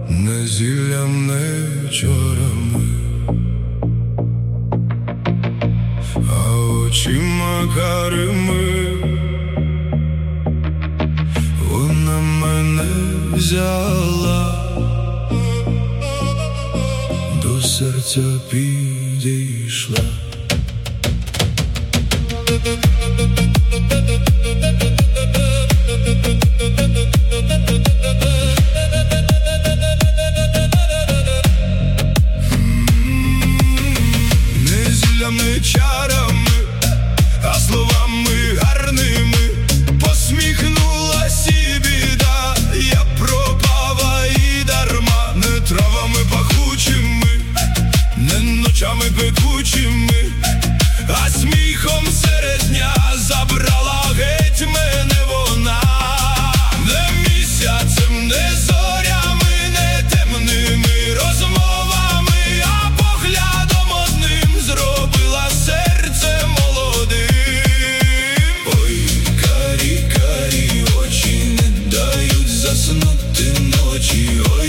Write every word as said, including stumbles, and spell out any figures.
не зіллям, не чорами, а очима карими. Вона мене взяла, до серця підійшла. Не зіллям, не чарами, а словами гарними. Посміхнулась і біда, я пропала і дарма. Не травами пахучими, не ночами пекучими, а сміхом серед дня забрала геть мене вона. Не місяцем, не зорями, не темними розмовами, а поглядом одним зробила серце молодим. Ой, карі, карі очі не дають заснути ночі. Ой,